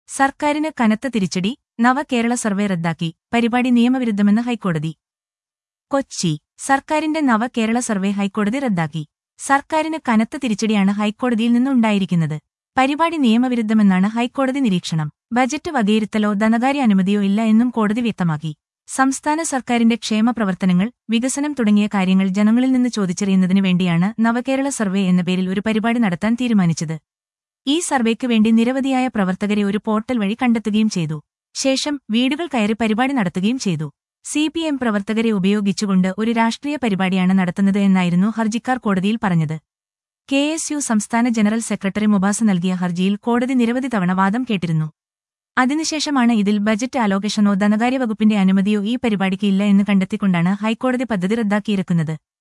സർക്കാരിന് കനത്ത തിരിച്ചടി, നവകേരള സർവേ റദ്ദാക്കി, പരിപാടി നിയമവിരുദ്ധമെന്ന് ഹൈക്കോടതി. കൊച്ചി. സർക്കാരിന്റെ നവകേരള സർവേ ഹൈക്കോടതി റദ്ദാക്കി. സർക്കാരിന് കനത്ത തിരിച്ചടിയാണ് ഹൈക്കോടതിയിൽ നിന്നുണ്ടായിരിക്കുന്നത്. പരിപാടി നിയമവിരുദ്ധമെന്നാണ് ഹൈക്കോടതി നിരീക്ഷണം. ബജറ്റ് വകയിരുത്തലോ ധനകാര്യ അനുമതിയോ ഇല്ല എന്നും കോടതി വ്യക്തമാക്കി. സംസ്ഥാന സർക്കാരിന്റെ ക്ഷേമ പ്രവർത്തനങ്ങൾ, വികസനം തുടങ്ങിയ കാര്യങ്ങൾ ജനങ്ങളിൽ നിന്ന് ചോദിച്ചറിയുന്നതിനു വേണ്ടിയാണ് നവകേരള സർവേ എന്ന പേരിൽ ഒരു പരിപാടി നടത്താൻ തീരുമാനിച്ചത്. ഈ സർവേക്ക് വേണ്ടി നിരവധിയായ പ്രവർത്തകരെ ഒരു പോർട്ടൽ വഴി കണ്ടെത്തുകയും ചെയ്തു. ശേഷം വീടുകൾ കയറി പരിപാടി നടത്തുകയും ചെയ്തു. CPM പ്രവർത്തകരെ ഉപയോഗിച്ചുകൊണ്ട് ഒരു രാഷ്ട്രീയ പരിപാടിയാണ് നടത്തുന്നത് എന്നായിരുന്നു ഹർജിക്കാർ കോടതിയിൽ പറഞ്ഞത്. KSU സംസ്ഥാന ജനറൽ സെക്രട്ടറി മുബാസ് നൽകിയ ഹർജിയിൽ കോടതി നിരവധി തവണ വാദം കേട്ടിരുന്നു. അതിനുശേഷമാണ് ഇതിൽ ബജറ്റ് അലോക്കേഷനോ ധനകാര്യ വകുപ്പിന്റെ അനുമതിയോ ഈ പരിപാടിക്ക് ഇല്ല എന്ന് കണ്ടെത്തിക്കൊണ്ടാണ് ഹൈക്കോടതി പദ്ധതി റദ്ദാക്കിയിരിക്കുന്നത്.